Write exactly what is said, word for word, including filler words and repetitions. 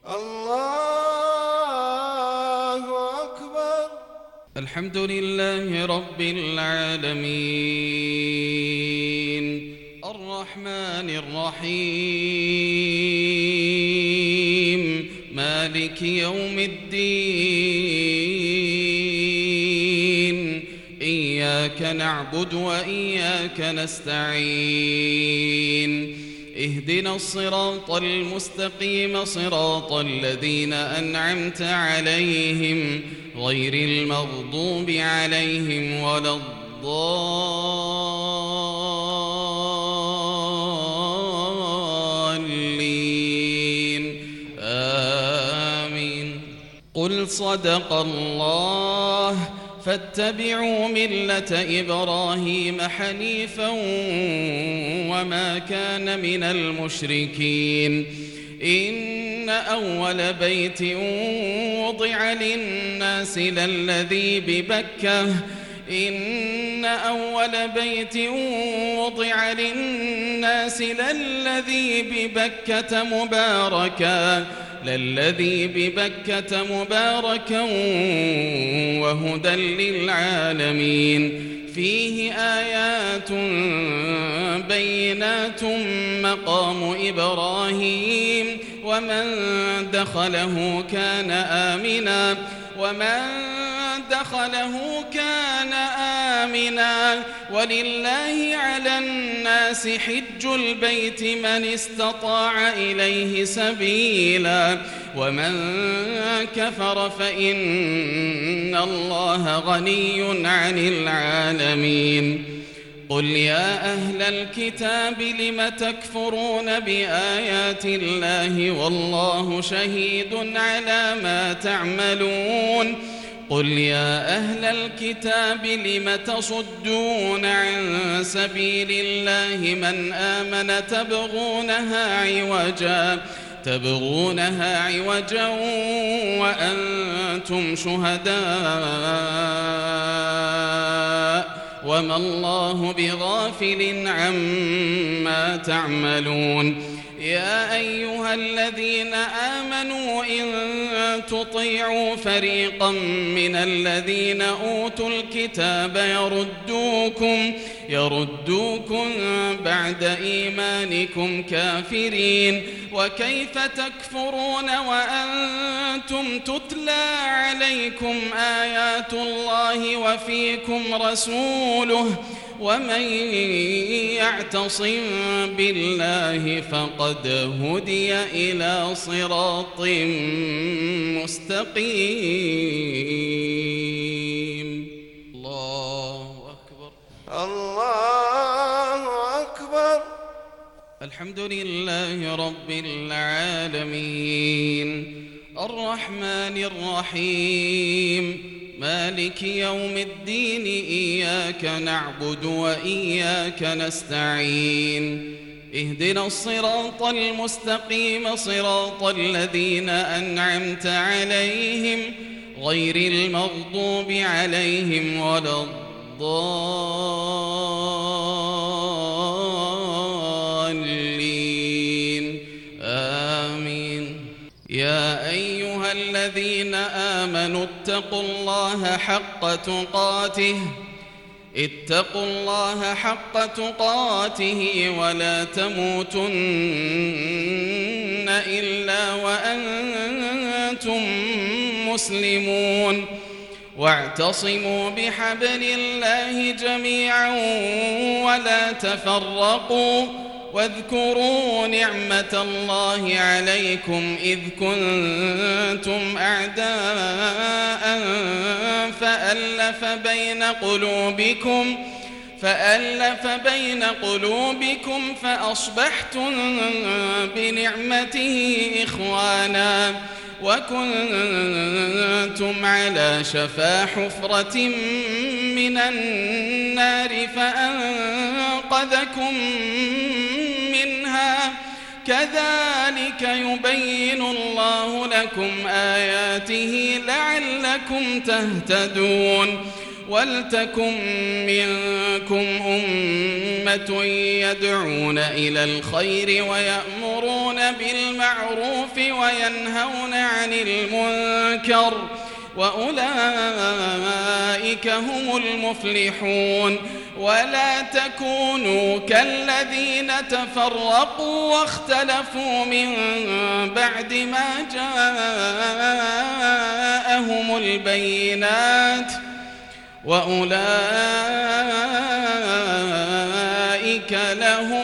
الله أكبر. الحمد لله رب العالمين الرحمن الرحيم مالك يوم الدين إياك نعبد وإياك نستعين اهدنا الصراط المستقيم صراط الذين أنعمت عليهم غير المغضوب عليهم ولا الضالين آمين. قل صدق الله فاتبعوا ملة إبراهيم حنيفا وما كان من المشركين إن أول بيت وضع للناس للذي ببكة إن أول بيت وضع للناس للذي ببكة مباركا للذي ببكة مباركا وهدى للعالمين فيه آيات بينات مقام إبراهيم ومن دخله كان آمنا ومن دخله كان آمنا ولله على الناس حج البيت من استطاع إليه سبيلا ومن كفر فإن الله غني عن العالمين. قل يا أهل الكتاب لم تكفرون بآيات الله والله شهيد على ما تعملون قل يا أهل الكتاب لم تصدون عن سبيل الله من آمن تبغونها عوجا تبغونها عوجا وأنتم شهداء وما الله بغافل عما تعملون. يا أيها الذين آمنوا إن تطيعوا فريقا من الذين أوتوا الكتاب يردوكم يردوكم بعد إيمانكم كافرين وكيف تكفرون وأنتم تتلى عليكم آيات الله وفيكم رسوله ومن يعتصم بالله فقد هدي إلى صراط مستقيم. الله أكبر. الله أكبر. الحمد لله رب العالمين الرحمن الرحيم مالك يوم الدين إياك نعبد وإياك نستعين اهدنا الصراط المستقيم صراط الذين أنعمت عليهم غير المغضوب عليهم ولا الضالين آمين. يا أيها الذين آمنوا اتقوا الله حق تقاته اتقوا الله حق تقاته ولا تموتن إلا وأنتم مسلمون واعتصموا بحبل الله جميعا ولا تفرقوا واذكروا نعمة الله عليكم إذ كنتم أعداء فألف بين قلوبكم فألف بين قلوبكم فأصبحتم بنعمته إخوانا وكنتم على شفا حفرة من النار فأنقذكم منها كذلك يبين الله لكم آياته لعلكم تهتدون ولتكن منكم أمة يدعون إلى الخير ويأمرون بالمعروف وينهون عن المنكر وأولئك هم المفلحون. ولا تكونوا كالذين تفرقوا واختلفوا من بعد ما جاءهم البينات وأولئك لهم